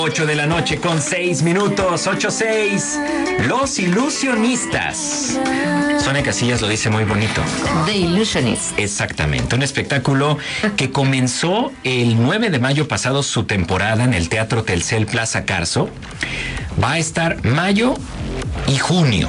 8 de la noche con 6 minutos, 8:06. Los ilusionistas. Sonia Casillas lo dice muy bonito. The Illusionist. Exactamente, un espectáculo que comenzó el 9 de mayo pasado su temporada en el Teatro Telcel Plaza Carso. Va a estar mayo y junio.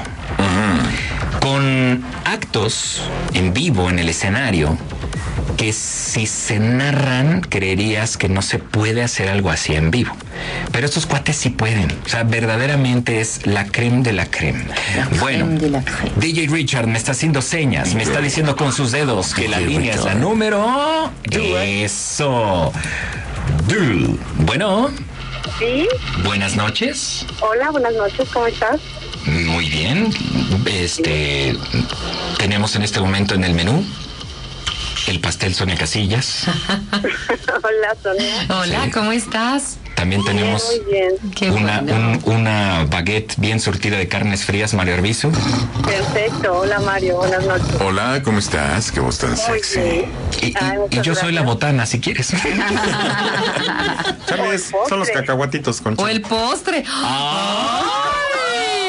Con actos en vivo en el escenario que si se narran creerías que no se puede hacer algo así en vivo. Pero estos cuates sí pueden. O sea, verdaderamente es la creme de la creme. Bueno, DJ Richard me está haciendo señas, me está diciendo con sus dedos que la línea es la número... Eso. Bueno. Sí. Buenas noches. Hola, buenas noches, ¿cómo estás? Muy bien. Tenemos en este momento en el menú el pastel Sonia Casillas. Hola, Sonia. Hola, Sí. ¿cómo estás? También tenemos Muy bien. Qué bueno. una baguette bien surtida de carnes frías, Mario Arbizu. Perfecto. Hola, Mario. Buenas noches. Hola, ¿cómo estás? Qué voz tan Muy sexy. bien. Y Ay, muchas yo soy la gracias. botana, si quieres. ¿Sabes? Son los cacahuatitos con O el postre. ¡Ay,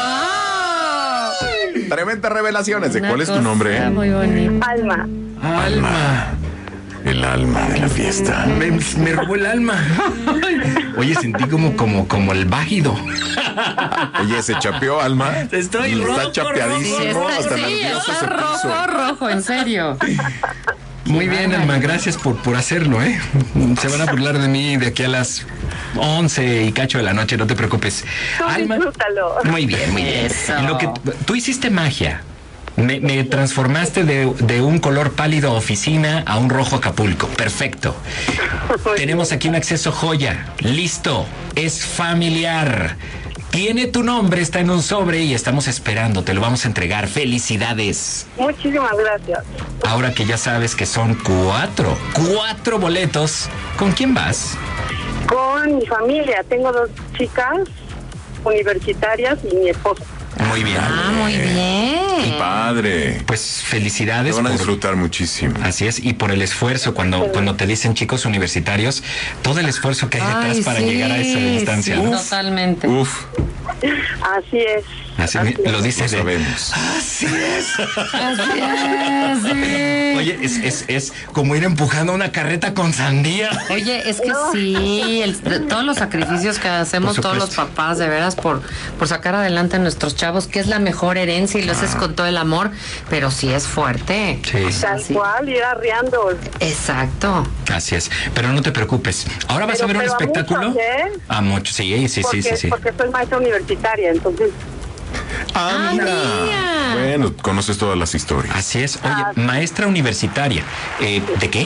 guau! tremendas revelaciones. ¿De Una cuál es tu cosa nombre? Muy bonita. Alma. Alma. El alma de la fiesta. Me robó el alma. Oye, sentí como el vágido. Oye, ¿se chapeó, Alma? Estoy rojo, Está chapeadísimo. Sí, hasta sí, nervioso está se puso. rojo, en serio. Muy bien, Alma, gracias por hacerlo, ¿eh? Se van a burlar de mí de aquí a las 11 y cacho de la noche, no te preocupes. Tú Alma. disfrútalo. Muy bien, muy bien. Eso. Tú hiciste magia. Me transformaste de un color pálido oficina a un rojo Acapulco. Perfecto. Tenemos aquí un acceso joya. Listo. Es familiar. Tiene tu nombre, está en un sobre y estamos esperando. Te lo vamos a entregar. Felicidades. Muchísimas gracias. Ahora que ya sabes que son cuatro boletos. ¿Con quién vas? Con mi familia. Tengo 2 chicas universitarias y mi esposo. Muy bien. Muy bien. Padre. Pues Te felicidades. van a por- disfrutar muchísimo. Así es, y por el esfuerzo, cuando te dicen chicos universitarios, todo el esfuerzo que hay detrás para sí, llegar a esa distancia, sí, ¿no? Totalmente. Uf, Así es. Así Así lo es. dice lo de... sabemos. Así es. Así es, sí. Oye, es como ir empujando una carreta con sandía. Oye, es que sí, todos los sacrificios que hacemos Por todos los supuesto. papás, de veras, por sacar adelante a nuestros chavos, que es la mejor herencia y lo haces con todo el amor, pero sí es fuerte. Sí. Tal Sí. cual, ir arreando. Exacto. Así es, pero no te preocupes. Ahora vas a ver un Pero a espectáculo. muchos, ¿eh? A muchos, sí. Porque soy maestra universitaria, entonces Ah, mira. Bueno, conoces todas las historias. Así es. Oye, maestra universitaria. ¿De qué?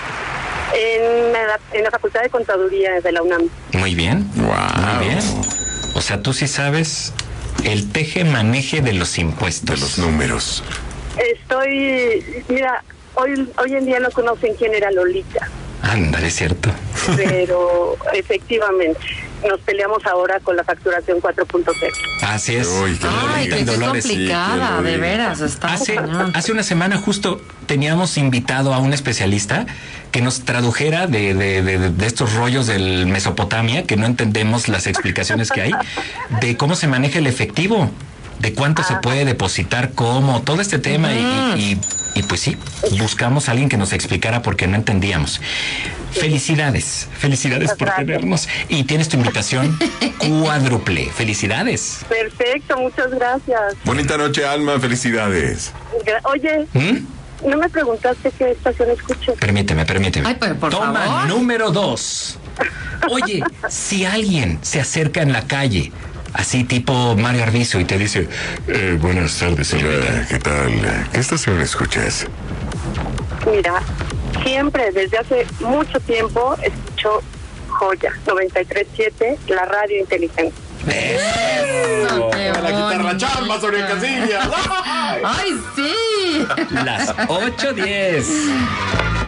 en la Facultad de Contaduría de la UNAM. Muy bien. Wow. Muy bien. O sea, tú sí sabes el teje-maneje de los impuestos. De los números. Mira, hoy en día no conocen quién era Lolita, Ándale, es cierto. pero efectivamente nos peleamos ahora con la facturación 4.0. Así es. Uy, qué Ay, dolor. qué Dolores, sí, complicada, qué de dolor. veras. Está cañón. Hace una semana justo teníamos invitado a un especialista que nos tradujera de estos rollos del Mesopotamia, que no entendemos las explicaciones que hay, de cómo se maneja el efectivo, de cuánto se puede depositar, cómo, todo este tema. Y pues sí, buscamos a alguien que nos explicara porque no entendíamos. Felicidades por Gracias. tenernos. Y tienes tu invitación cuádruple. Felicidades. Perfecto, muchas gracias. Bonita noche, Alma. Felicidades. Oye, ¿Mm? ¿no me preguntaste qué estación escucho? Permíteme. Ay, pero por Toma favor. número 2. Oye, si alguien se acerca en la calle, así tipo Mario Arbizu, y te dice, buenas tardes, señorita. Hola, ¿qué tal? ¿Qué estación escuchas? Mira, siempre, desde hace mucho tiempo, escucho Joya 93.7, la radio inteligente. Eso, qué bonito. Sonia Casillas. Ay, sí. Las 8:10.